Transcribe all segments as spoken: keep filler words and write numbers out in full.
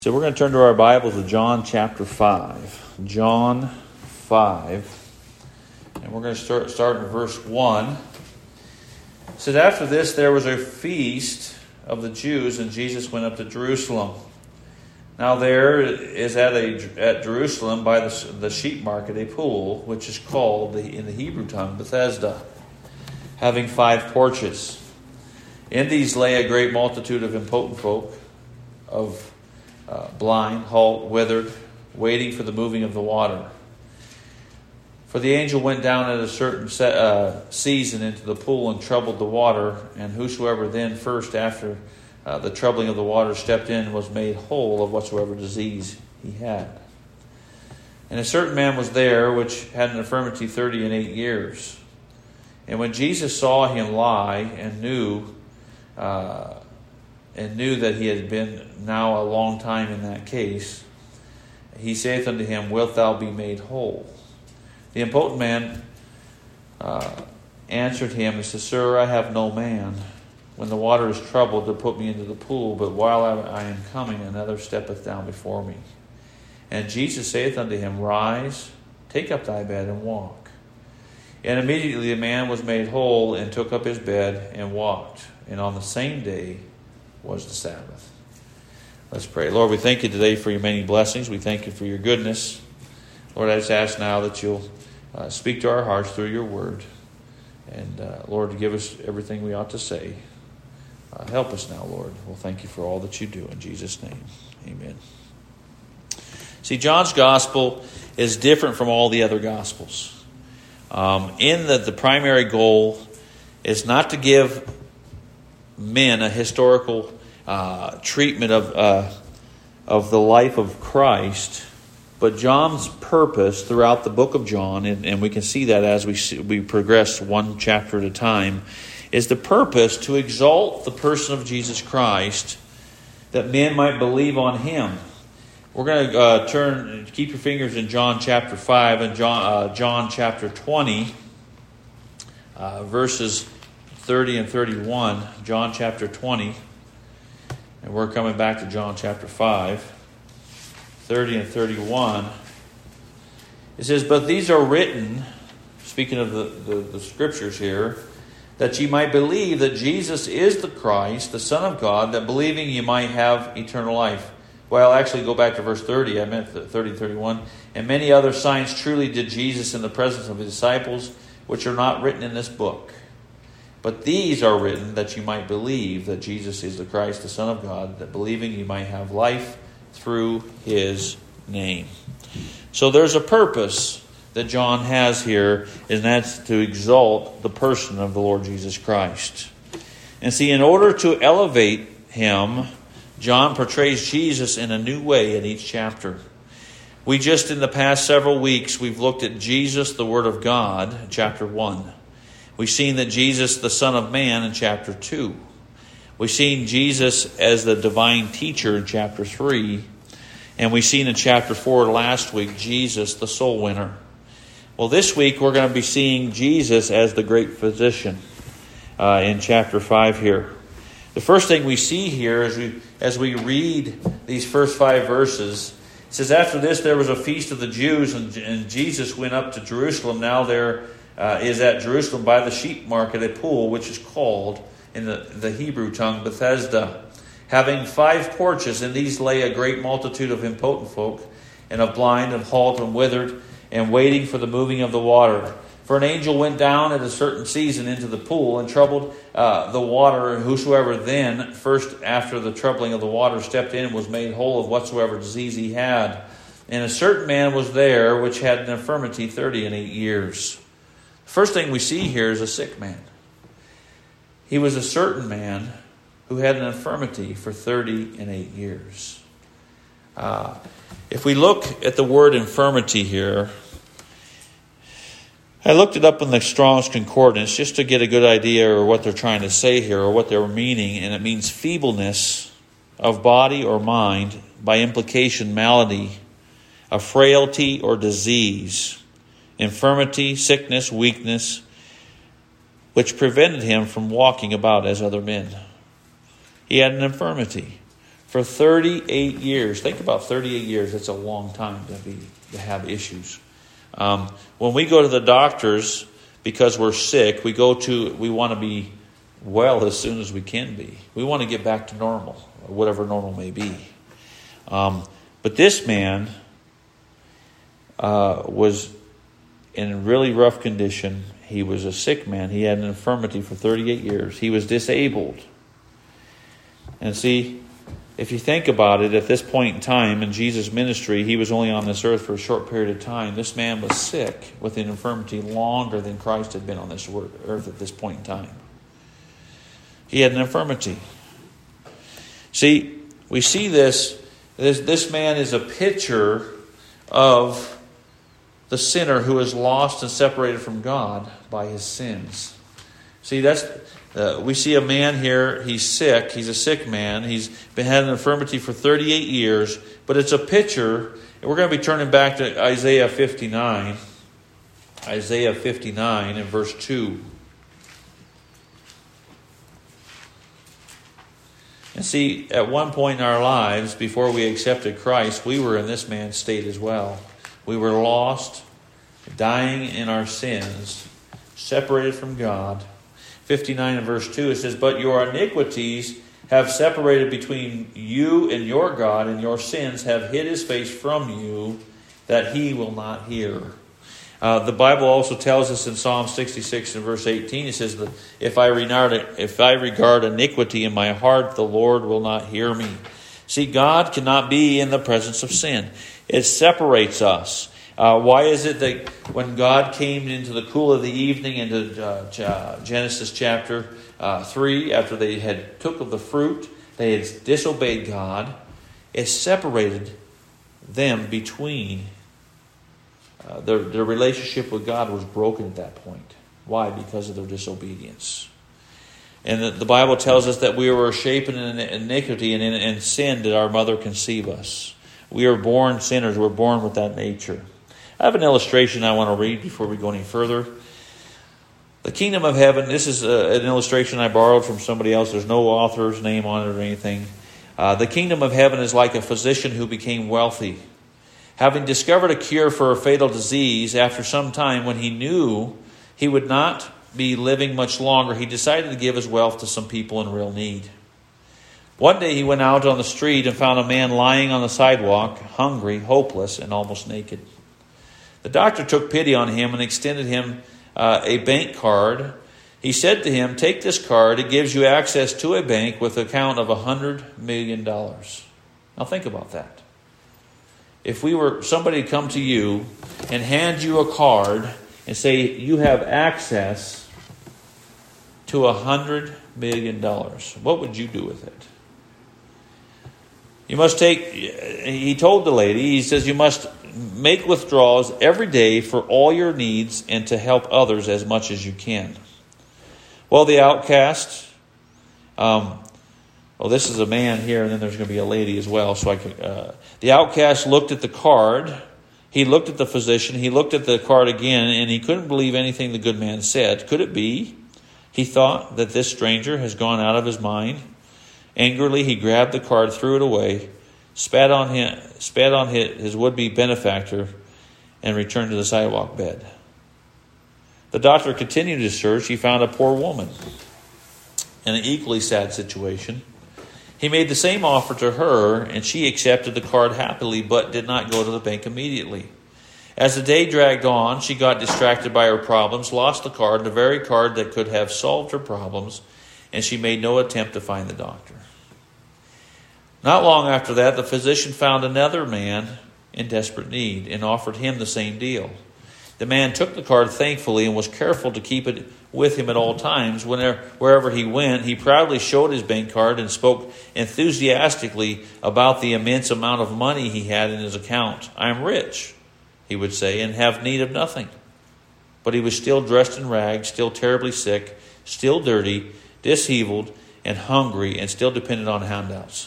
So we're going to turn to our Bibles to John chapter five. John five. And we're going to start, start in verse one. It says, after this there was a feast of the Jews, and Jesus went up to Jerusalem. Now there is at a at Jerusalem by the, the sheep market a pool, which is called the, in the Hebrew tongue Bethesda, having five porches. In these lay a great multitude of impotent folk, of Uh, blind, halt, withered, waiting for the moving of the water. For the angel went down at a certain se- uh, season into the pool and troubled the water, and whosoever then first after uh, the troubling of the water stepped in was made whole of whatsoever disease he had. And a certain man was there which had an infirmity thirty and eight years. And when Jesus saw him lie and knew uh, and knew that he had been now a long time in that case, he saith unto him, wilt thou be made whole? The impotent man uh, answered him and said, Sir, I have no man, when the water is troubled, to put me into the pool, but while I, I am coming, another steppeth down before me. And Jesus saith unto him, Rise, take up thy bed, and walk. And immediately the man was made whole, and took up his bed, and walked. And on the same day was the Sabbath. Let's pray. Lord, we thank you today for your many blessings. We thank you for your goodness. Lord, I just ask now that you'll uh, speak to our hearts through your word. And uh, Lord, give us everything we ought to say. Uh, help us now, Lord. We'll thank you for all that you do. In Jesus' name, amen. See, John's gospel is different from all the other gospels. Um, in that the primary goal is not to give men a historical uh, treatment of uh, of the life of Christ, but John's purpose throughout the book of John, and, and we can see that as we see, we progress one chapter at a time, is the purpose to exalt the person of Jesus Christ, that men might believe on him. We're going to uh, turn, keep your fingers in John chapter five and John uh, John chapter twenty, uh, verses thirty and thirty-one, John chapter twenty, and we're coming back to John chapter five, thirty and thirty-one. It says, But these are written, speaking of the, the, the scriptures here, that ye might believe that Jesus is the Christ, the Son of God, that believing ye might have eternal life. Well, actually go back to verse thirty, I meant thirty and thirty-one. And many other signs truly did Jesus in the presence of his disciples, which are not written in this book. But these are written that you might believe that Jesus is the Christ, the Son of God, that believing you might have life through his name. So there's a purpose that John has here, and that's to exalt the person of the Lord Jesus Christ. And see, in order to elevate him, John portrays Jesus in a new way in each chapter. We just in the past several weeks, we've looked at Jesus, the Word of God, chapter one. We've seen that Jesus, the Son of Man, in chapter two. We've seen Jesus as the divine teacher in chapter three. And we've seen in chapter four last week, Jesus, the soul winner. Well, this week we're going to be seeing Jesus as the great physician uh, in chapter five here. The first thing we see here as we, as we read these first five verses, it says, After this there was a feast of the Jews, and, and Jesus went up to Jerusalem. Now there Uh, is at Jerusalem by the sheep market a pool, which is called in the, the Hebrew tongue Bethesda, having five porches. In these lay a great multitude of impotent folk, and of blind and halt and withered, and waiting for the moving of the water. For an angel went down at a certain season into the pool, and troubled uh, the water, and whosoever then first after the troubling of the water stepped in was made whole of whatsoever disease he had. And a certain man was there which had an infirmity thirty and eight years. First thing we see here is a sick man. He was a certain man who had an infirmity for thirty and eight years. Uh, if we look at the word infirmity here, I looked it up in the Strong's Concordance just to get a good idea of what they're trying to say here or what they're meaning. And it means feebleness of body or mind, by implication malady, a frailty or disease, infirmity, sickness, weakness, which prevented him from walking about as other men. He had an infirmity. For thirty-eight years. Think about thirty-eight years. That's a long time to be to have issues. Um, when we go to the doctors because we're sick, we go to we want to be well as soon as we can be. We want to get back to normal, whatever normal may be. Um, but this man uh, was in a really rough condition. He was a sick man. He had an infirmity for thirty-eight years. He was disabled. And see, if you think about it, at this point in time in Jesus' ministry, he was only on this earth for a short period of time. This man was sick with an infirmity longer than Christ had been on this earth at this point in time. He had an infirmity. See, we see this. This, this man is a picture of the sinner who is lost and separated from God by his sins. See, that's uh, we see a man here. He's sick. He's a sick man. He's been had an infirmity for thirty-eight years. But it's a picture. And we're going to be turning back to Isaiah fifty-nine. Isaiah fifty-nine and verse two. And see, at one point in our lives, before we accepted Christ, we were in this man's state as well. We were lost, dying in our sins, separated from God. fifty-nine and verse two, it says, "But your iniquities have separated between you and your God, and your sins have hid his face from you, that he will not hear." Uh, the Bible also tells us in Psalm sixty-six and verse eighteen, it says, if I regard, if I regard iniquity in my heart, the Lord will not hear me. See, God cannot be in the presence of sin. It separates us. Uh, why is it that when God came into the cool of the evening into uh, Genesis chapter uh, three, after they had took of the fruit, they had disobeyed God, it separated them between uh, their, their relationship with God was broken at that point. Why? Because of their disobedience. And the, the Bible tells us that we were shapen in iniquity, and in, in sin did our mother conceive us. We are born sinners. We're born with that nature. I have an illustration I want to read before we go any further. The kingdom of heaven, this is a, an illustration I borrowed from somebody else. There's no author's name on it or anything. Uh, the kingdom of heaven is like a physician who became wealthy. Having discovered a cure for a fatal disease, after some time when he knew he would not be living much longer, he decided to give his wealth to some people in real need. One day he went out on the street and found a man lying on the sidewalk, hungry, hopeless, and almost naked. The doctor took pity on him and extended him uh, a bank card. He said to him, "Take this card. It gives you access to a bank with an account of one hundred million dollars. Now think about that. If we were somebody come to you and hand you a card and say you have access to one hundred million dollars, what would you do with it? You must take," he told the lady, he says, "you must make withdrawals every day for all your needs and to help others as much as you can." Well, the outcast, um, well, this is a man here, and then there's going to be a lady as well. So I could, uh, the outcast looked at the card. He looked at the physician. He looked at the card again, and he couldn't believe anything the good man said. Could it be? He thought that this stranger has gone out of his mind. Angrily, he grabbed the card, threw it away, spat on him, spat on his would-be benefactor, and returned to the sidewalk bed. The doctor continued his search. He found a poor woman in an equally sad situation. He made the same offer to her, and she accepted the card happily, but did not go to the bank immediately. As the day dragged on, she got distracted by her problems, lost the card, the very card that could have solved her problems, and she made no attempt to find the doctor. Not long after that, the physician found another man in desperate need and offered him the same deal. The man took the card thankfully and was careful to keep it with him at all times. Whenever, wherever he went, he proudly showed his bank card and spoke enthusiastically about the immense amount of money he had in his account. "I am rich," he would say, "and have need of nothing." But he was still dressed in rags, still terribly sick, still dirty, disheveled, and hungry, and still dependent on handouts.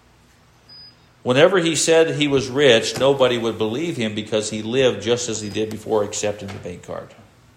Whenever he said he was rich, nobody would believe him because he lived just as he did before accepting the bank card.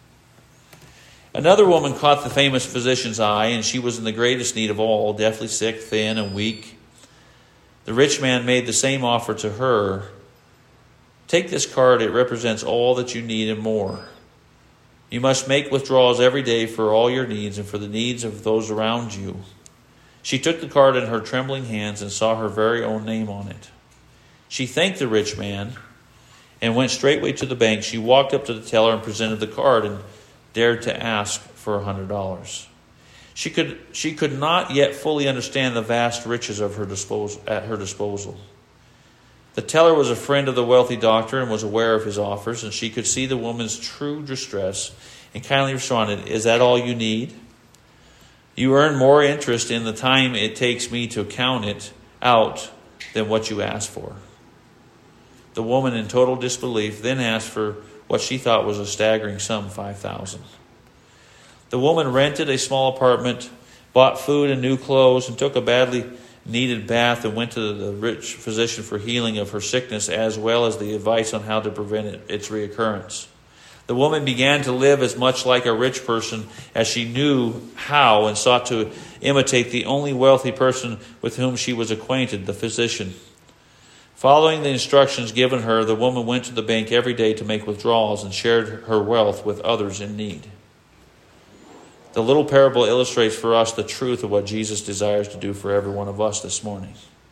Another woman caught the famous physician's eye, and she was in the greatest need of all, deathly sick, thin, and weak. The rich man made the same offer to her. Take this card. It represents all that you need and more. You must make withdrawals every day for all your needs and for the needs of those around you. She took the card in her trembling hands and saw her very own name on it. She thanked the rich man and went straightway to the bank. She walked up to the teller and presented the card and dared to ask for a hundred dollars. She could she could not yet fully understand the vast riches of her disposal at her disposal. The teller was a friend of the wealthy doctor and was aware of his offers, and she could see the woman's true distress and kindly responded, "Is that all you need? You earn more interest in the time it takes me to count it out than what you asked for." The woman, in total disbelief, then asked for what she thought was a staggering sum, five thousand dollars. The woman rented a small apartment, bought food and new clothes, and took a badly needed bath and went to the rich physician for healing of her sickness as well as the advice on how to prevent it, its reoccurrence. The woman began to live as much like a rich person as she knew how and sought to imitate the only wealthy person with whom she was acquainted, the physician. Following the instructions given her, the woman went to the bank every day to make withdrawals and shared her wealth with others in need. The little parable illustrates for us the truth of what Jesus desires to do for every one of us this morning.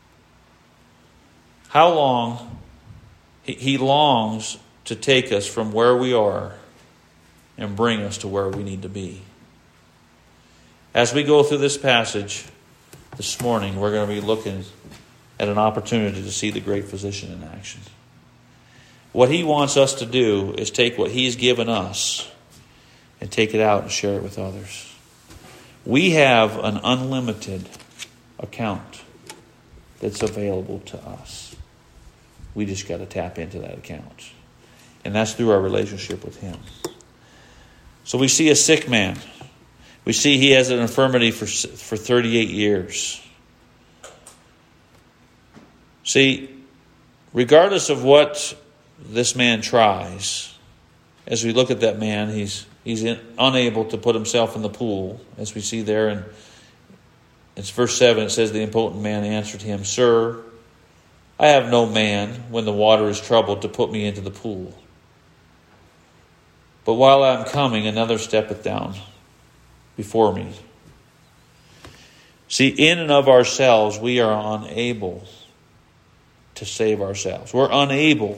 How long he longs to take us from where we are and bring us to where we need to be. As we go through this passage this morning, we're going to be looking at an opportunity to see the great physician in action. What he wants us to do is take what he's given us and take it out and share it with others. We have an unlimited account that's available to us. We just got to tap into that account. And that's through our relationship with him. So we see a sick man. We see he has an infirmity for, for thirty-eight years. See, regardless of what this man tries, as we look at that man, he's he's in, unable to put himself in the pool, as we see there in it's verse seven. It says, "The impotent man answered him, 'Sir, I have no man when the water is troubled to put me into the pool. But while I am coming, another steppeth down before me.'" See, in and of ourselves, we are unable to save ourselves. We're unable.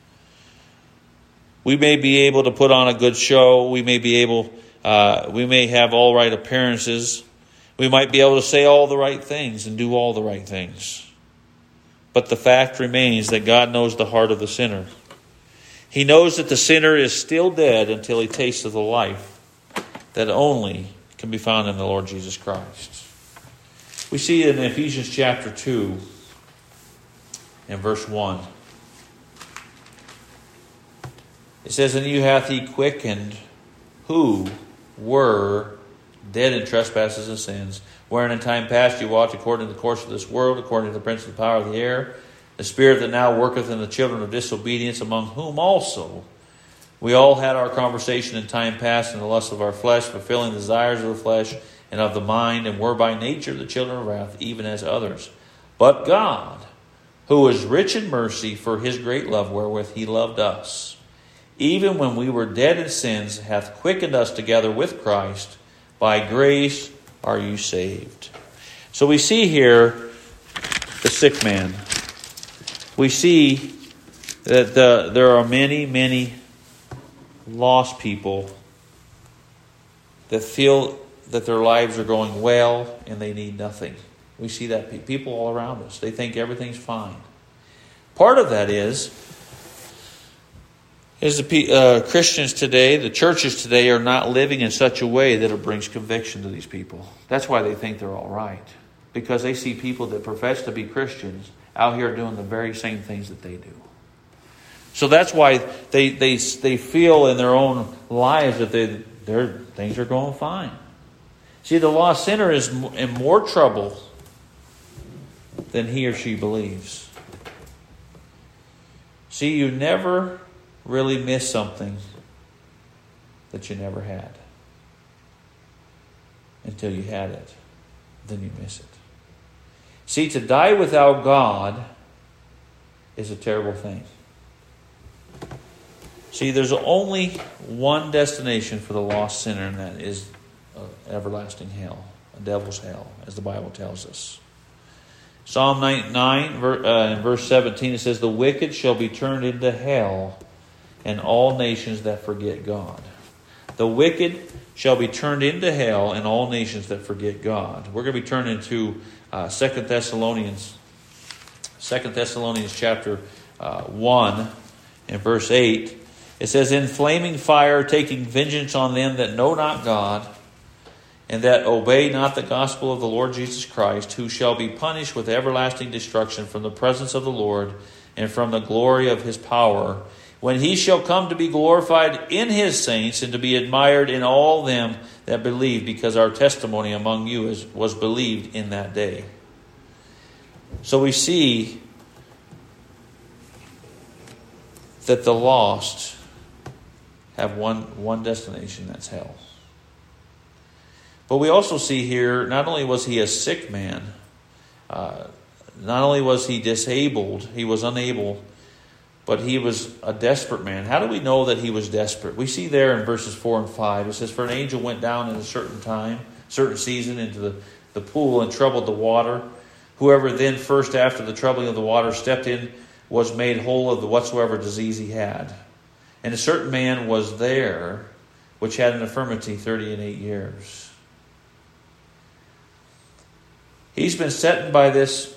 We may be able to put on a good show. We may be able, uh, we may have all right appearances. We might be able to say all the right things and do all the right things. But the fact remains that God knows the heart of the sinner. He knows that the sinner is still dead until he tastes of the life that only can be found in the Lord Jesus Christ. We see in Ephesians chapter two and verse one. It says, "And you hath he quickened who were dead in trespasses and sins, wherein in time past you walked according to the course of this world, according to the prince of the power of the air, the spirit that now worketh in the children of disobedience, among whom also we all had our conversation in time past in the lust of our flesh, fulfilling the desires of the flesh and of the mind, and were by nature the children of wrath, even as others. But God, who is rich in mercy, for his great love wherewith he loved us, even when we were dead in sins, hath quickened us together with Christ. By grace are you saved." So we see here the sick man. We see that the, there are many, many lost people that feel that their lives are going well and they need nothing. We see that people all around us. They think everything's fine. Part of that is is the uh, Christians today, the churches today, are not living in such a way that it brings conviction to these people. That's why they think they're all right. Because they see people that profess to be Christians out here doing the very same things that they do. So that's why they they they feel in their own lives that they their things are going fine. See, the lost sinner is in more trouble than he or she believes. See, you never really miss something that you never had. Until you had it, then you miss it. See, to die without God is a terrible thing. See, there's only one destination for the lost sinner, and that is uh, everlasting hell, a devil's hell, as the Bible tells us. Psalm ninety-nine, uh, in verse seventeen, it says, "The wicked shall be turned into hell, and all nations that forget God." The wicked shall be turned into hell, and all nations that forget God. We're going to be turning to uh, Second Thessalonians, Second Thessalonians chapter uh, one, and verse eight. It says, "In flaming fire, taking vengeance on them that know not God, and that obey not the gospel of the Lord Jesus Christ, who shall be punished with everlasting destruction from the presence of the Lord and from the glory of his power, when he shall come to be glorified in his saints and to be admired in all them that believe, because our testimony among you is, was believed in that day." So we see that the lost have one, one destination, that's hell. But we also see here, not only was he a sick man, uh, not only was he disabled, he was unable, but he was a desperate man. How do we know that he was desperate? We see there in verses four and five, it says, "For an angel went down in a certain time, certain season, into the, the pool and troubled the water. Whoever then first after the troubling of the water stepped in was made whole of the whatsoever disease he had. And a certain man was there, which had an infirmity thirty and eight years." He's been sitting by this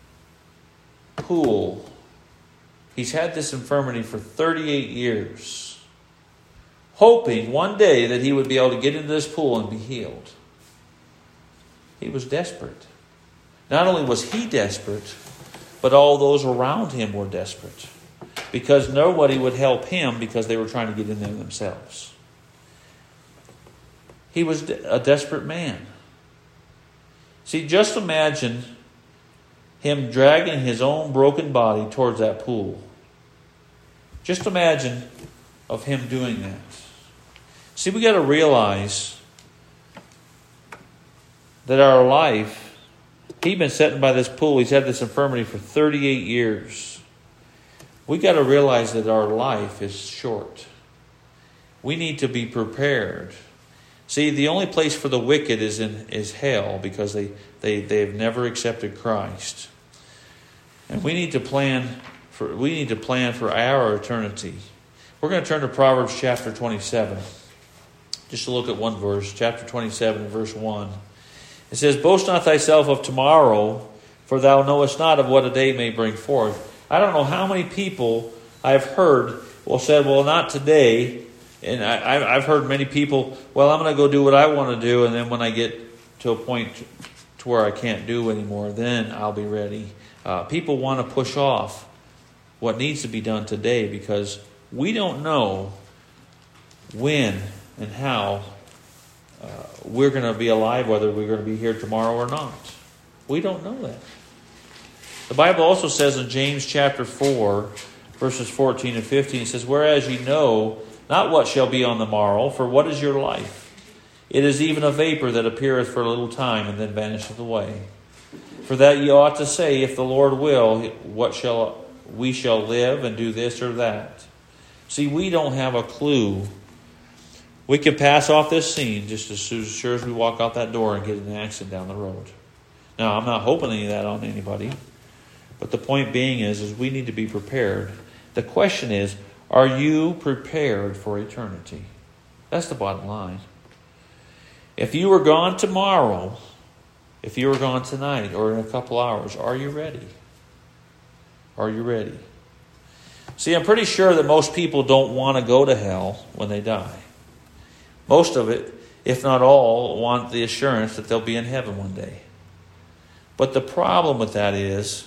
pool. He's had this infirmity for thirty-eight years, hoping one day that he would be able to get into this pool and be healed. He was desperate. Not only was he desperate, but all those around him were desperate, because nobody would help him because they were trying to get in there themselves. He was a desperate man. See, just imagine him dragging his own broken body towards that pool. Just imagine of him doing that. See, we got to realize that our life, he'd been sitting by this pool, he's had this infirmity for thirty-eight years. We got to realize that our life is short. We need to be prepared. See, the only place for the wicked is in is hell, because they, they, they have never accepted Christ. And we need to plan for we need to plan for our eternity. We're going to turn to Proverbs chapter twenty-seven. Just to look at one verse, chapter twenty-seven, verse one. It says, "Boast not thyself of tomorrow, for thou knowest not of what a day may bring forth." I don't know how many people I've heard will say, "Well, not today." And I, I've heard many people, "Well, I'm going to go do what I want to do, and then when I get to a point to where I can't do anymore, then I'll be ready." Uh, people want to push off what needs to be done today, because we don't know when and how uh, we're going to be alive, whether we're going to be here tomorrow or not. We don't know that. The Bible also says in James chapter four, verses fourteen and fifteen, it says, "Whereas ye know not what shall be on the morrow, for what is your life? It is even a vapor that appeareth for a little time, and then vanisheth away. For that ye ought to say, If the Lord will, what shall we shall live and do this or that." See, we don't have a clue. We can pass off this scene just as sure as we walk out that door and get in an accident down the road. Now, I'm not hoping any of that on anybody. But the point being is, is we need to be prepared. The question is, are you prepared for eternity? That's the bottom line. If you were gone tomorrow, if you were gone tonight or in a couple hours, are you ready? Are you ready? See, I'm pretty sure that most people don't want to go to hell when they die. Most of it, if not all, want the assurance that they'll be in heaven one day. But the problem with that is,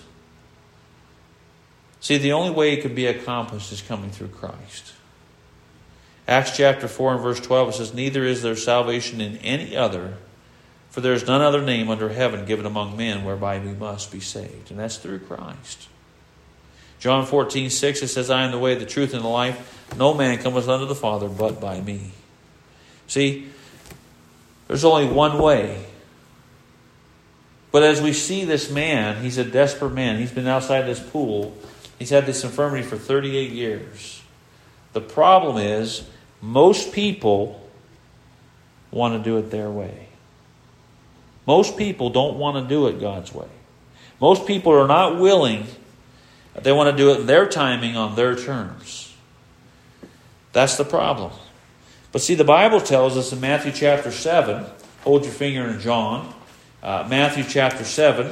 see, the only way it can be accomplished is coming through Christ. Acts chapter four and verse twelve, it says, "Neither is there salvation in any other, for there is none other name under heaven given among men whereby we must be saved." And that's through Christ. John fourteen six, it says, "I am the way, the truth, and the life. No man cometh unto the Father but by me." See, there's only one way But as we see this man, he's a desperate man. He's been outside this pool. He's had this infirmity for thirty-eight years. The problem is, most people want to do it their way. Most people don't want to do it God's way. Most people are not willing. They want to do it in their timing, on their terms. That's the problem. But see, the Bible tells us in Matthew chapter seven, hold your finger in John, uh, Matthew chapter seven,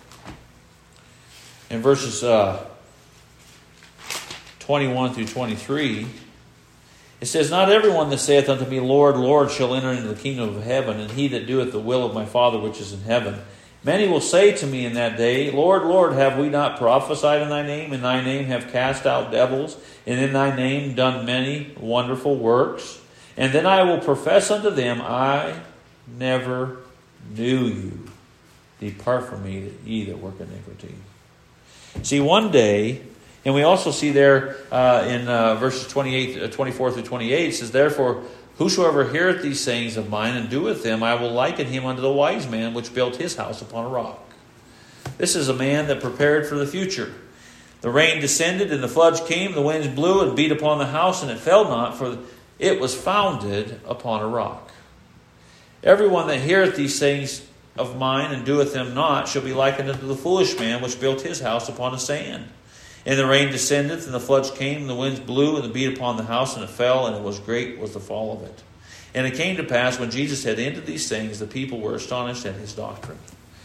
in verses uh, twenty-one through twenty-three, it says, Not everyone that saith unto me, Lord, Lord, shall enter into the kingdom of heaven, and he that doeth the will of my Father which is in heaven. Many will say to me in that day, Lord, Lord, have we not prophesied in thy name? In thy name have cast out devils, and in thy name done many wonderful works? And then I will profess unto them, I never knew you. Depart from me, ye that work iniquity. See, one day, and we also see there uh, in uh, verses twenty-eight, uh, twenty-four through twenty-eight, it says, Therefore, whosoever heareth these sayings of mine and doeth them, I will liken him unto the wise man which built his house upon a rock. This is a man that prepared for the future. The rain descended, and the floods came, the winds blew and beat upon the house, and it fell not, for it was founded upon a rock. Everyone that heareth these sayings of mine and doeth them not shall be likened unto the foolish man which built his house upon the sand. And the rain descended, and the floods came, and the winds blew, and beat upon the house, and it fell, and it was great was the fall of it. And it came to pass, when Jesus had ended these things, the people were astonished at his doctrine.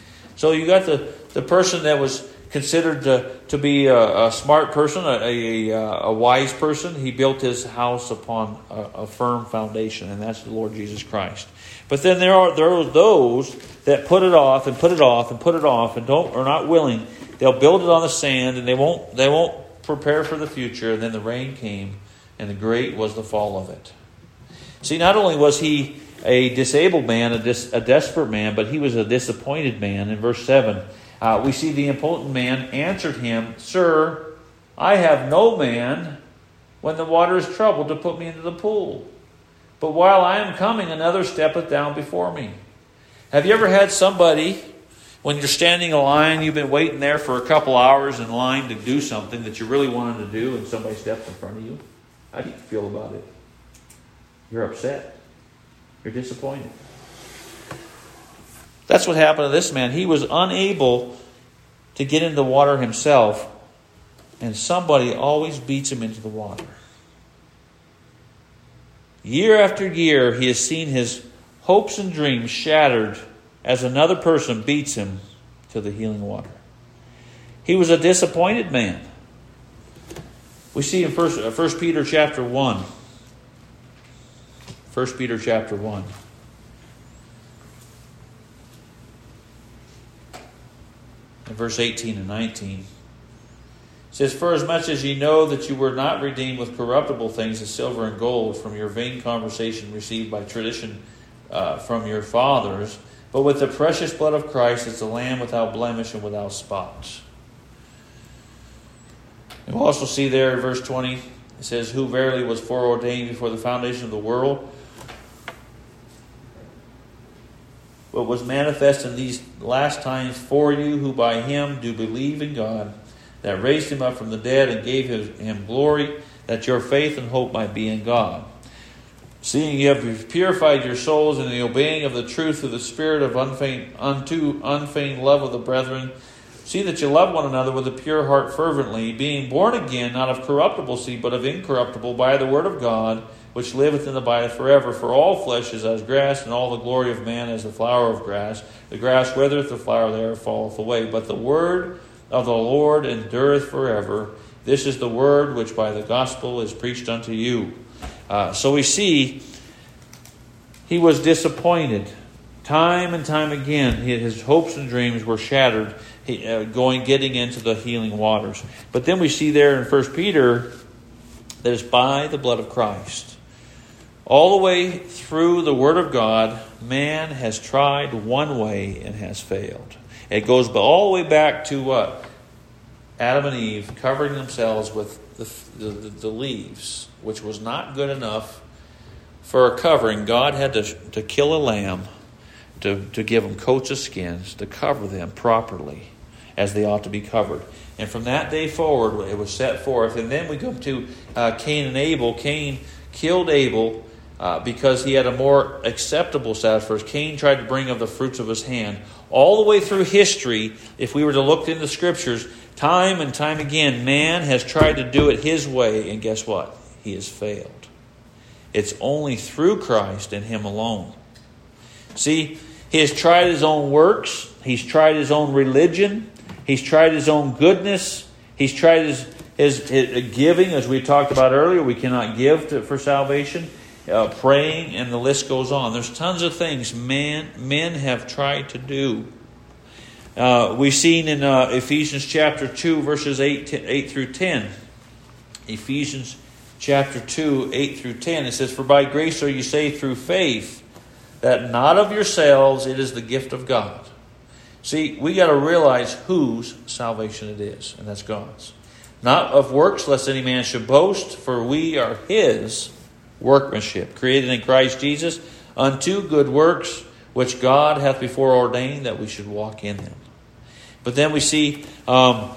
So you got the, the person that was considered to, to be a, a smart person, a, a, a wise person. He built his house upon a, a firm foundation, and that's the Lord Jesus Christ. But then there are, there are those that put it off, and put it off, and put it off, and don't are not willing. They'll build it on the sand, and they won't they won't prepare for the future. And then the rain came, and the great was the fall of it. See, not only was he a disabled man, a, dis, a desperate man, but he was a disappointed man. In verse seven, uh, we see the impotent man answered him, Sir, I have no man when the water is troubled to put me into the pool. But while I am coming, another steppeth down before me. Have you ever had somebody, when you're standing in line, you've been waiting there for a couple hours in line to do something that you really wanted to do, and somebody steps in front of you? How do you feel about it? You're upset. You're disappointed. That's what happened to this man. He was unable to get into the water himself, and somebody always beats him into the water. Year after year, he has seen his hopes and dreams shattered as another person beats him to the healing water. He was a disappointed man. We see in First, First Peter chapter one. First Peter chapter one. In verse eighteen and nineteen. It says, For as much as ye know that you were not redeemed with corruptible things as silver and gold from your vain conversation received by tradition uh, from your fathers, but with the precious blood of Christ as the Lamb without blemish and without spot. And we'll also see there in verse twenty, it says, Who verily was foreordained before the foundation of the world, but was manifest in these last times for you, who by him do believe in God, that raised him up from the dead and gave him glory, that your faith and hope might be in God. Seeing you have purified your souls in the obeying of the truth through the spirit of unfeigned, unto unfeigned love of the brethren, see that you love one another with a pure heart fervently, being born again, not of corruptible seed, but of incorruptible, by the word of God, which liveth and abideth forever. For all flesh is as grass, and all the glory of man as the flower of grass. The grass withereth, the flower thereof falleth away. But the word of the Lord endureth forever. This is the word which by the gospel is preached unto you. Uh, so we see he was disappointed. Time and time again, his hopes and dreams were shattered, he, uh, going, getting into the healing waters. But then we see there in First Peter that it's by the blood of Christ. All the way through the Word of God, man has tried one way and has failed. It goes all the way back to what? Adam and Eve covering themselves with the, the, the leaves, which was not good enough for a covering. God had to, to kill a lamb. to, to give them coats of skins to cover them properly as they ought to be covered. And from that day forward, it was set forth. And then we go to uh, Cain and Abel. Cain killed Abel uh, because he had a more acceptable sacrifice. Cain tried to bring of the fruits of his hand. All the way through history, if we were to look in the Scriptures, time and time again, man has tried to do it his way. And guess what? He has failed. It's only through Christ and Him alone. See, he has tried his own works. He's tried his own religion. He's tried his own goodness. He's tried his, his, his giving, as we talked about earlier. We cannot give to, for salvation. Uh, praying, and the list goes on. There's tons of things man, men have tried to do. Uh, we've seen in uh, Ephesians chapter two, verses eight, eight through ten. Ephesians chapter two, eight through ten. It says, "For by grace are you saved through faith, that not of yourselves, it is the gift of God." See, we got to realize whose salvation it is, and that's God's. "Not of works, lest any man should boast, for we are His workmanship, created in Christ Jesus, unto good works, which God hath before ordained that we should walk in them." But then we see um,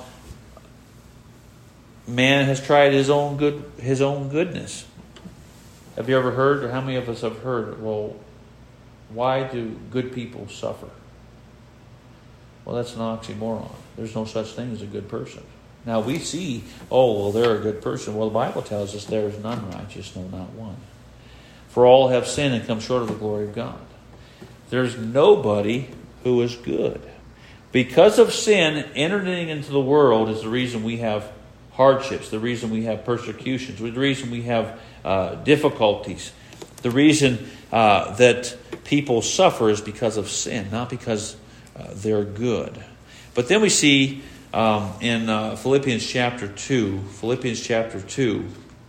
man has tried his own good, his own goodness. Have you ever heard, or how many of us have heard, well, why do good people suffer? Well, that's an oxymoron. There's no such thing as a good person. Now we see, oh, well, they're a good person. Well, the Bible tells us there is none righteous, no, not one. For all have sinned and come short of the glory of God. There's nobody who is good. Because of sin, entering into the world is the reason we have hardships, the reason we have persecutions, the reason we have uh, difficulties. The reason uh, that people suffer is because of sin, not because uh, they're good. But then we see um, in uh, Philippians chapter two, Philippians chapter two,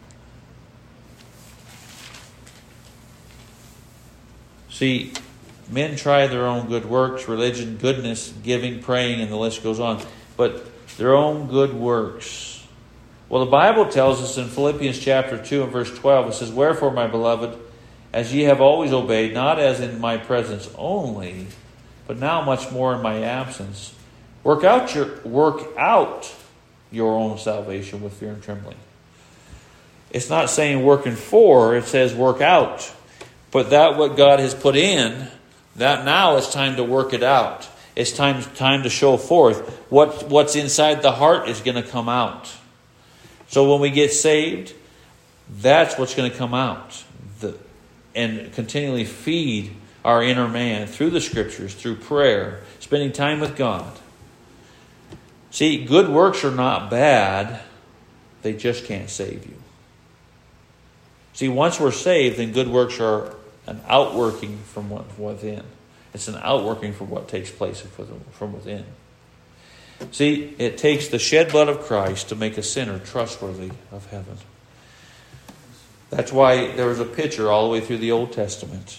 see, men try their own good works, religion, goodness, giving, praying, and the list goes on. But their own good works. Well, the Bible tells us in Philippians chapter two and verse twelve, it says, "Wherefore, my beloved, as ye have always obeyed, not as in my presence only, but now much more in my absence, work out your work out your own salvation with fear and trembling." It's not saying working for, it says work out. But that what God has put in, that now it's time to work it out. It's time, time to show forth. What, what's inside the heart is going to come out. So when we get saved, that's what's going to come out. The, and continually feed our inner man through the Scriptures, through prayer, spending time with God. See, good works are not bad. They just can't save you. See, once we're saved, then good works are an outworking from within. It's an outworking from what takes place from within. See, it takes the shed blood of Christ to make a sinner trustworthy of heaven. That's why there was a picture all the way through the Old Testament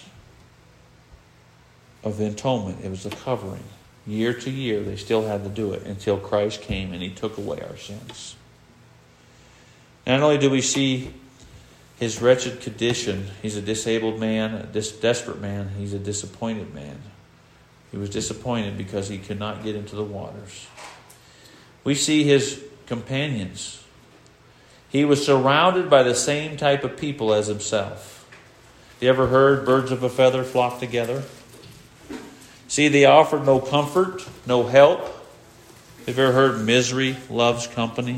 of the atonement. It was the covering. Year to year, they still had to do it until Christ came and He took away our sins. Not only do we see his wretched condition, he's a disabled man, a dis- desperate man, he's a disappointed man. He was disappointed because he could not get into the waters. We see his companions. He was surrounded by the same type of people as himself. You ever heard birds of a feather flock together? See, they offered no comfort, no help. Have you ever heard misery loves company?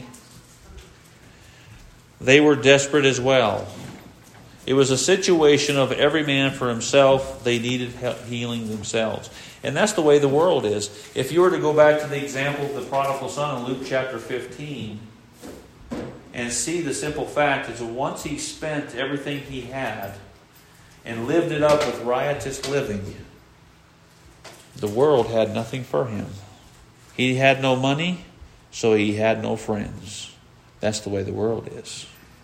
They were desperate as well. It was a situation of every man for himself. They needed healing themselves. And that's the way the world is. If you were to go back to the example of the prodigal son in Luke chapter fifteen and see the simple fact is that once he spent everything he had and lived it up with riotous living, the world had nothing for him. He had no money, so he had no friends. That's the way the world is.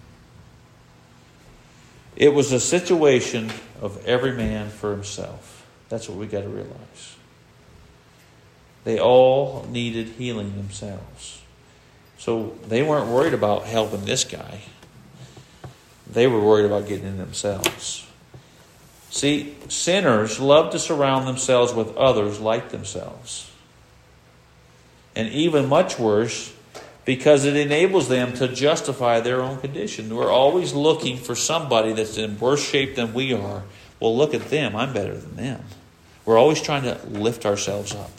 It was a situation of every man for himself. That's what we got to realize. They all needed healing themselves. So they weren't worried about helping this guy. They were worried about getting in themselves. See, sinners love to surround themselves with others like themselves. And even much worse, because it enables them to justify their own condition. We're always looking for somebody that's in worse shape than we are. Well, look at them. I'm better than them. We're always trying to lift ourselves up.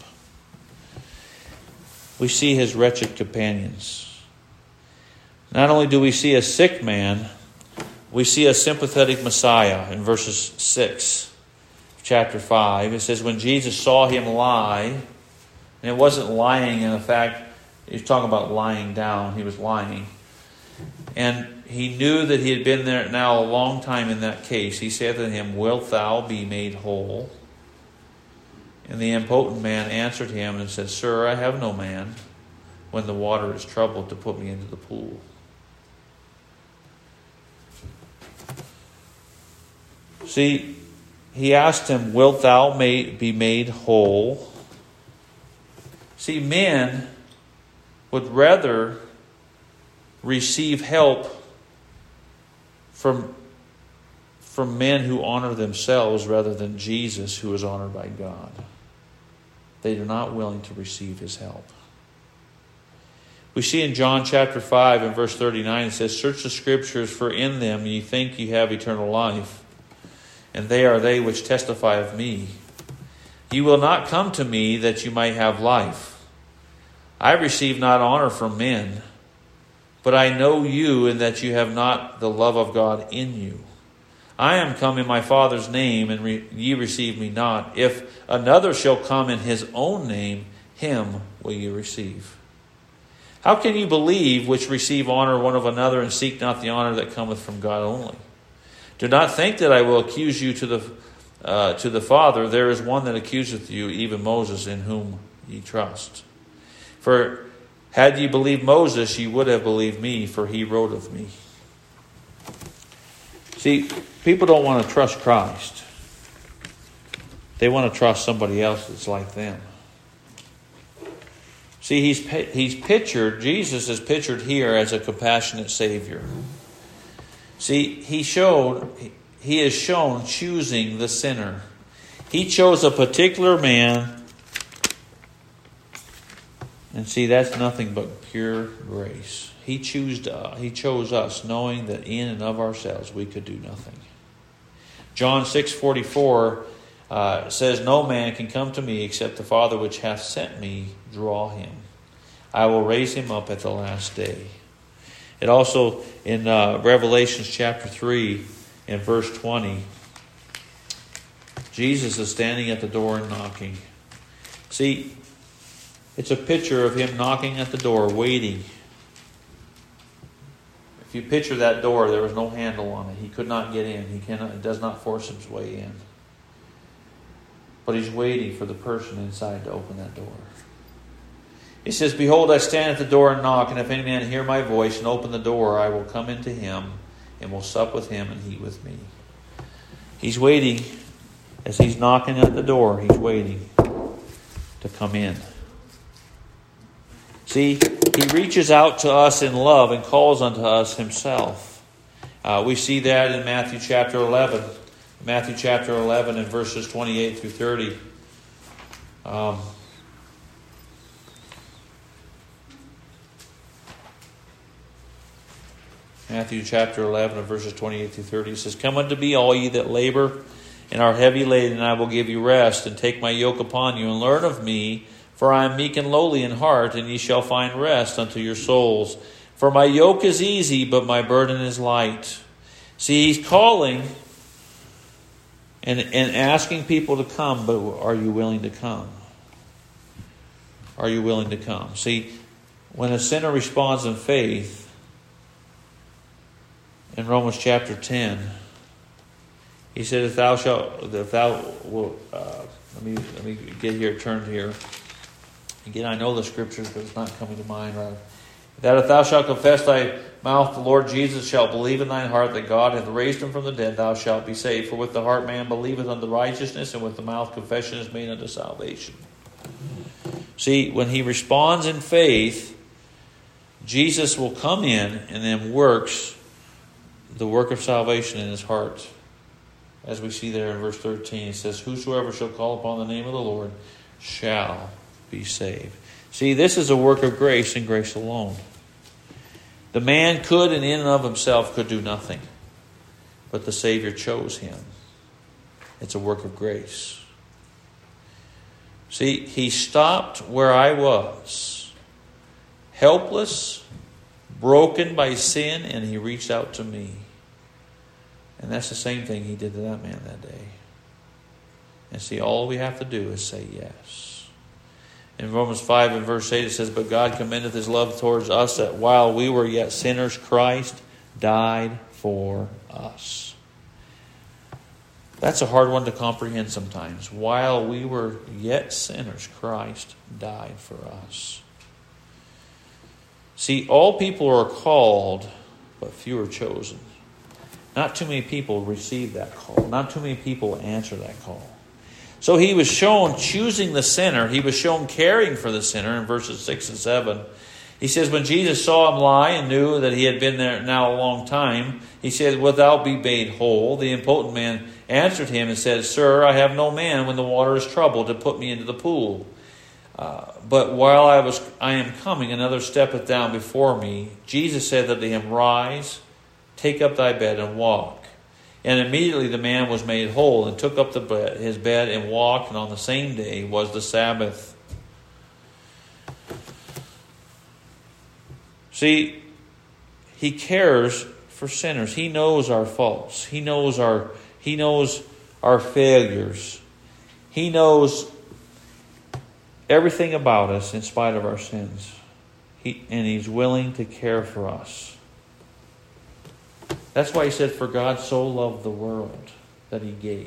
We see his wretched companions. Not only do we see a sick man, we see a sympathetic Messiah in verses six of chapter five. It says, when Jesus saw him lie, and it wasn't lying in fact, he was talking about lying down. He was lying. And he knew that he had been there now a long time in that case. He said to him, wilt thou be made whole? And the impotent man answered him and said, Sir, I have no man when the water is troubled to put me into the pool. See, he asked him, wilt thou be made whole? See, men would rather receive help from, from men who honor themselves rather than Jesus, who is honored by God. They are not willing to receive his help. We see in John chapter five and verse thirty-nine, it says, Search the scriptures, for in them ye think ye have eternal life, and they are they which testify of me. Ye will not come to me that you might have life. I receive not honor from men, but I know you, and that you have not the love of God in you. I am come in my Father's name, and re- ye receive me not. If another shall come in his own name, him will ye receive. How can you believe which receive honor one of another, and seek not the honor that cometh from God only? Do not think that I will accuse you to the uh, to the Father. There is one that accuseth you, even Moses, in whom ye trust. For had ye believed Moses, ye would have believed me, for he wrote of me. See, people don't want to trust Christ. They want to trust somebody else that's like them. See, he's he's pictured, Jesus is pictured here as a compassionate Savior. See, he showed, he is shown choosing the sinner. He chose a particular man. And see, that's nothing but pure grace. He chose, uh, he chose us, knowing that in and of ourselves we could do nothing. John six forty-four uh, says, No man can come to me except the Father which hath sent me draw him. I will raise him up at the last day. It also, in uh, Revelation chapter three, in verse twenty, Jesus is standing at the door and knocking. See, it's a picture of him knocking at the door, waiting. If you picture that door, there was no handle on it. He could not get in. He cannot. It does not force his way in. But he's waiting for the person inside to open that door. He says, Behold, I stand at the door and knock, and if any man hear my voice and open the door, I will come into him and will sup with him and he with me. He's waiting. As he's knocking at the door, he's waiting to come in. See, he reaches out to us in love and calls unto us himself. Uh, we see that in Matthew chapter eleven. Matthew chapter eleven and verses twenty-eight through thirty. Um, Matthew chapter eleven and verses twenty-eight through thirty. It says, Come unto me, all ye that labor and are heavy laden, and I will give you rest. And take my yoke upon you, and learn of me, for I am meek and lowly in heart, and ye shall find rest unto your souls. For my yoke is easy, but my burden is light. See, he's calling and, and asking people to come, but are you willing to come? Are you willing to come? See, when a sinner responds in faith, in Romans chapter ten, he said, "If thou shalt, if thou will, uh, let me let me get here, turn here." Again, I know the scriptures, but it's not coming to mind. Right? That if thou shalt confess thy mouth the Lord Jesus, shalt believe in thine heart that God hath raised him from the dead, thou shalt be saved. For with the heart man believeth unto righteousness, and with the mouth confession is made unto salvation. See, when he responds in faith, Jesus will come in and then works the work of salvation in his heart. as we see there in verse thirteen. It says, whosoever shall call upon the name of the Lord shall be saved. See, this is a work of grace and grace alone. The man could, and in and of himself, could do nothing. But the Savior chose him. It's a work of grace. See, he stopped where I was, helpless, broken by sin, and he reached out to me. And that's the same thing he did to that man that day. And see, all we have to do is say yes. In Romans five and verse eight it says, but God commendeth his love towards us, that while we were yet sinners, Christ died for us. That's a hard one to comprehend sometimes. While we were yet sinners, Christ died for us. See, all people are called, but few are chosen. Not too many people receive that call. Not too many people answer that call. So he was shown choosing the sinner. He was shown caring for the sinner in verses six and seven. He says, when Jesus saw him lie and knew that he had been there now a long time, he said, wilt thou be made whole? The impotent man answered him and said, sir, I have no man when the water is troubled to put me into the pool. Uh, but while I was, I am coming, another steppeth down before me. Jesus said unto him, rise, take up thy bed and walk. And immediately the man was made whole and took up the bed, his bed and walked, and on the same day was the Sabbath. See, he cares for sinners. He knows our faults. He knows our he knows our failures. He knows everything about us in spite of our sins. He, and he's willing to care for us. That's why he said, for God so loved the world that he gave.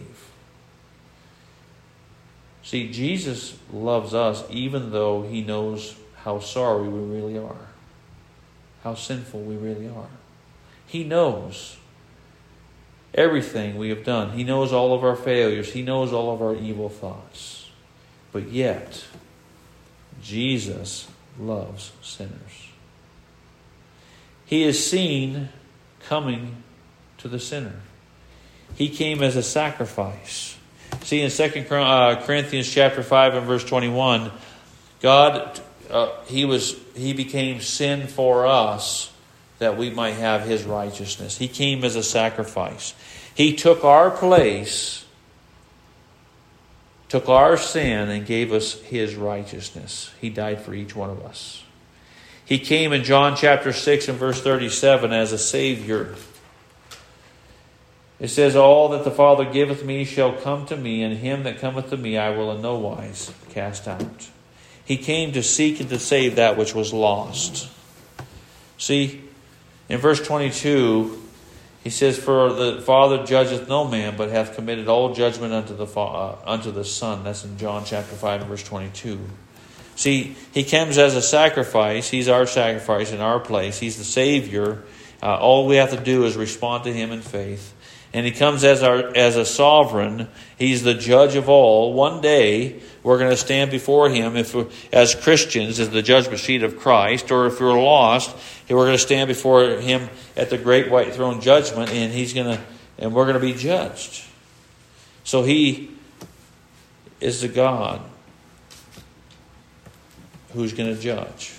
See, Jesus loves us even though he knows how sorry we really are. How sinful we really are. He knows everything we have done. He knows all of our failures. He knows all of our evil thoughts. But yet, Jesus loves sinners. He is seen coming to the sinner. He came as a sacrifice. See, in Second Corinthians chapter five and verse twenty-one, God, uh, he was he became sin for us that we might have his righteousness. He came as a sacrifice. He took our place, took our sin, and gave us his righteousness. He died for each one of us. He came in John chapter six and verse thirty-seven as a Savior. It says, all that the Father giveth me shall come to me, and him that cometh to me I will in no wise cast out. He came to seek and to save that which was lost. See, in verse twenty-two, he says, for the Father judgeth no man, but hath committed all judgment unto the uh, unto the Son. That's in John chapter five and verse twenty-two. See, he comes as a sacrifice. He's our sacrifice in our place. He's the Savior. Uh, all we have to do is respond to him in faith. And he comes as our as a sovereign. He's the judge of all. One day, we're going to stand before him if as Christians, as the judgment seat of Christ, or if we're lost, we're going to stand before him at the great white throne judgment, and he's going to, and we're going to be judged. So he is the God who's going to judge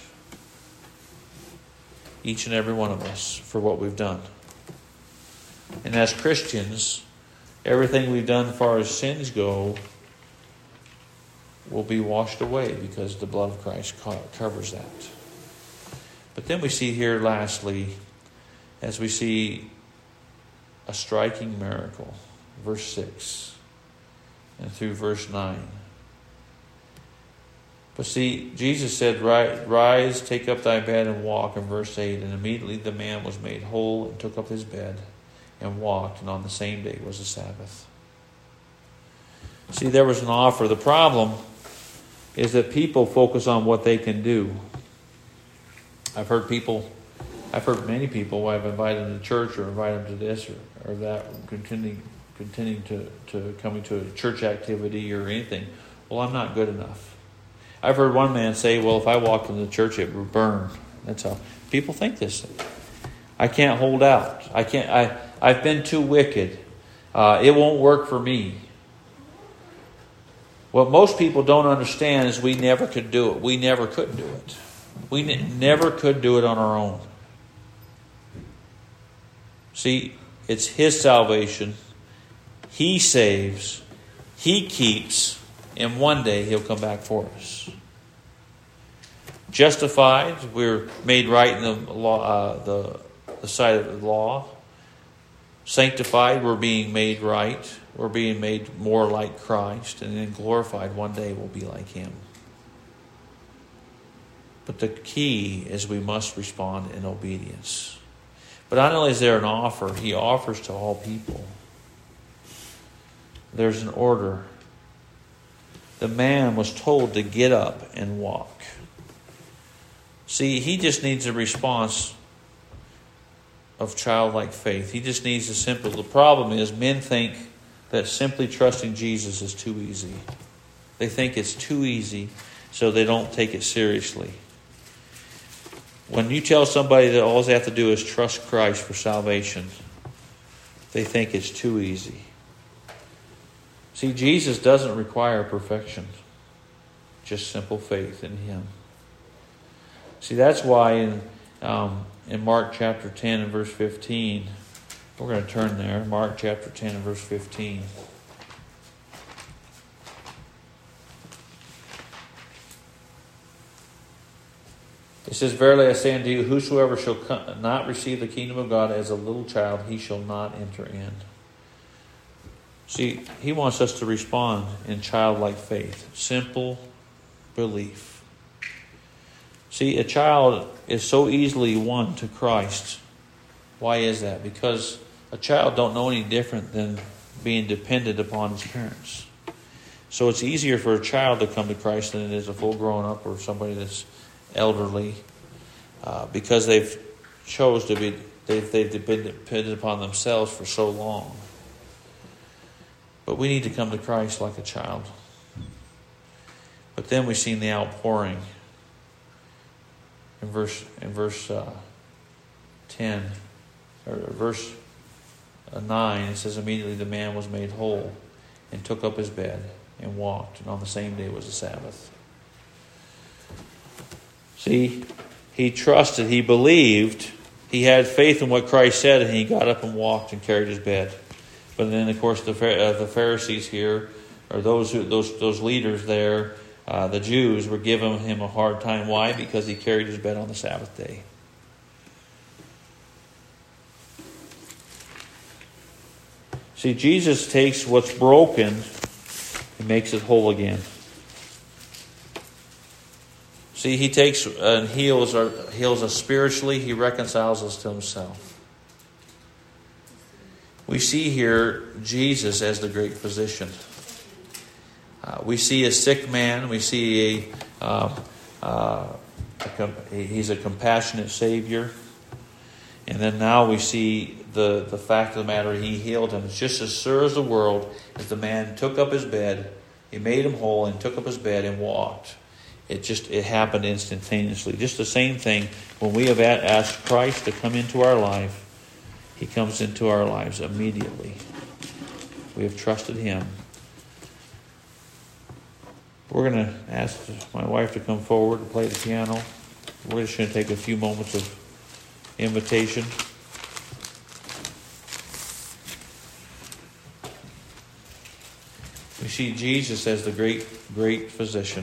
each and every one of us for what we've done. And as Christians, everything we've done as far as sins go will be washed away because the blood of Christ covers that. But then we see here lastly, as we see a striking miracle, verse six and through verse nine. But see, Jesus said, rise, take up thy bed and walk, in verse eight. And immediately the man was made whole and took up his bed and walked, and on the same day was the Sabbath. See, there was an offer. The problem is that people focus on what they can do. I've heard people, I've heard many people who I've invited them to church or invited them to this or, or that, continuing, continuing to, to coming to a church activity or anything. Well, I'm not good enough. I've heard one man say, well, if I walked into the church, it would burn. That's how people think this. I can't hold out. I can't. I. I've been too wicked. Uh, Uh, it won't work for me. What most people don't understand is we never could do it. We never could do it. We ne- never could do it on our own. See, it's His salvation. He saves. He keeps. And one day He'll come back for us. Justified, we're made right in the law, uh, the, the sight of the law. Sanctified, we're being made right. We're being made more like Christ. And then glorified, one day we'll be like Him. But the key is we must respond in obedience. But not only is there an offer, He offers to all people. There's an order. The man was told to get up and walk. See, he just needs a response of childlike faith. He just needs a simple. The problem is men think that simply trusting Jesus is too easy. They think it's too easy, so they don't take it seriously. When you tell somebody that all they have to do is trust Christ for salvation, they think it's too easy. See, Jesus doesn't require perfection, just simple faith in Him. See, that's why in um, in Mark chapter ten and verse fifteen, we're going to turn there. Mark chapter ten and verse fifteen. It says, "Verily I say unto you, whosoever shall come, not receive the kingdom of God as a little child, he shall not enter in." See, He wants us to respond in childlike faith, simple belief. See, a child is so easily won to Christ. Why is that? Because a child don't know any different than being dependent upon his parents. So it's easier for a child to come to Christ than it is a full grown up or somebody that's elderly, uh, because they've chose to be they've they've been dependent upon themselves for so long. But we need to come to Christ like a child. But then we've seen the outpouring in verse in verse uh, ten or verse uh, nine. It says, "Immediately the man was made whole, and took up his bed and walked. And on the same day was the Sabbath." See, he trusted, he believed, he had faith in what Christ said, and he got up and walked and carried his bed. But then, of course, the uh, the Pharisees here, or those who, those those leaders there, uh, the Jews, were giving him a hard time. Why? Because he carried his bed on the Sabbath day. See, Jesus takes what's broken and makes it whole again. See, He takes and heals, our, heals us spiritually. He reconciles us to Himself. We see here Jesus as the great physician. Uh, we see a sick man. We see a, uh, uh, a, He's a compassionate Savior. And then now we see the, the fact of the matter, He healed him. It's just as sure as the world as the man took up his bed, He made him whole and took up his bed and walked. It just it happened instantaneously. Just the same thing when we have asked Christ to come into our life. He comes into our lives immediately. We have trusted Him. We're going to ask my wife to come forward and play the piano. We're just going to take a few moments of invitation. We see Jesus as the great, great physician.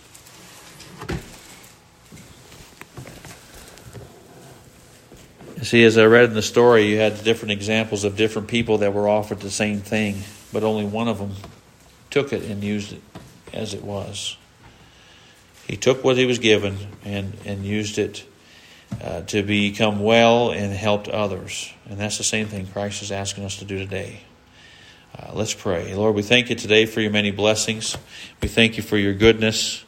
See, as I read in the story, you had different examples of different people that were offered the same thing, but only one of them took it and used it as it was. He took what he was given and, and used it uh, to become well and helped others. And that's the same thing Christ is asking us to do today. Uh, let's pray. Lord, we thank You today for Your many blessings. We thank You for Your goodness.